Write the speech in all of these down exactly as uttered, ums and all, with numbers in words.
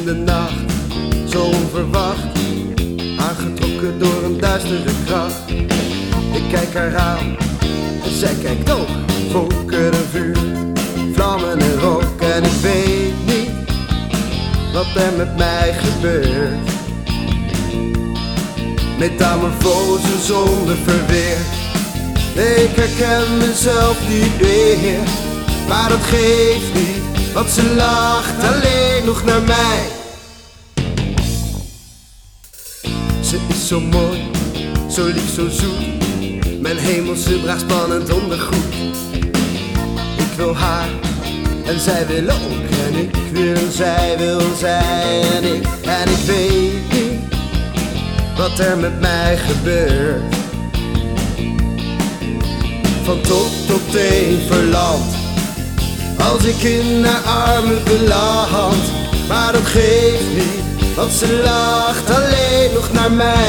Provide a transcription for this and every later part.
in de nacht, zo onverwacht, aangetrokken door een duistere kracht. Ik kijk haar aan en zij kijkt ook, vonken en vuur, vlammen en rook. En ik weet niet wat er met mij gebeurt. Metamorfose zonder verweer. Nee, ik herken mezelf niet meer, maar dat geeft niet, want ze lacht alleen nog naar mij. Ze is zo mooi, zo lief, zo zoet, mijn hemelse draagt spannend ondergoed. Ik wil haar en zij wil ook, en ik wil en zij wil zij en ik. En ik weet niet wat er met mij gebeurt. Van top tot teen verlamd, als ik in haar armen beland. Maar dat geeft niet, want ze lacht alleen nog naar mij.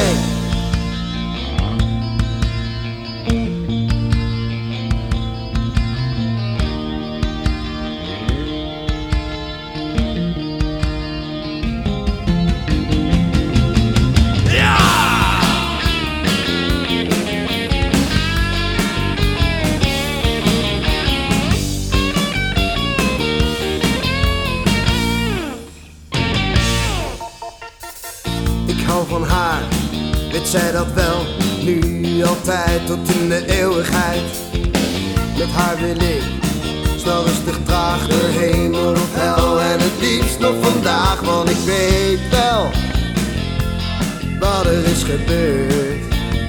Ik hou van haar, weet zij dat wel, nu altijd tot in de eeuwigheid. Met haar wil ik snel rustig traag door hemel of hel, en het liefst nog vandaag, want ik weet wel wat er is gebeurd.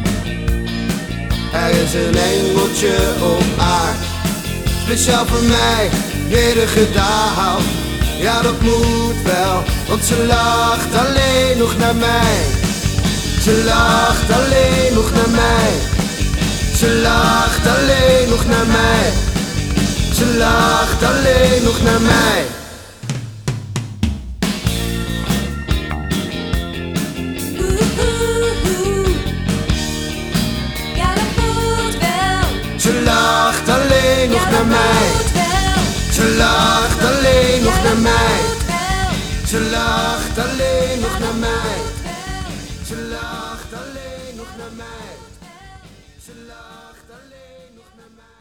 Er is een engeltje op aard, speciaal voor mij, nedergedaald. Ja, dat moet wel, want ze lacht alleen nog naar mij. Ze lacht alleen nog naar mij. Ze lacht alleen nog naar mij. Ze lacht alleen nog naar mij. Ja, dat moet wel. Ze lacht alleen nog naar mij. Ze lacht alleen nog naar mij. Ze lacht alleen nog naar mij. Ze lacht alleen nog naar mij. Ze lacht alleen nog naar mij.